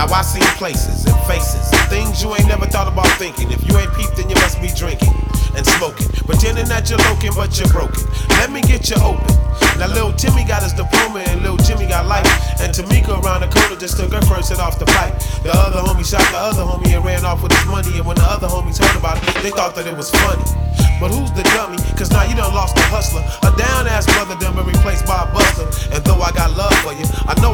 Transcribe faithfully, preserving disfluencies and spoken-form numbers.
Now I seen places and faces and things you ain't never thought about thinking. If you ain't peeped, then you must be drinking and smoking, pretending that you're looking, but you're broken. Let me get you open. Now Lil Timmy got his diploma and Lil Jimmy got life, and Tamika around the corner just took her first hit off the pipe. The other homie shot the other homie and ran off with his money, and when the other homies heard about it, they thought that it was funny. But who's the dummy? Cause now you done lost a hustler. A down ass brother done been replaced by a buster. And though I got love for you, I know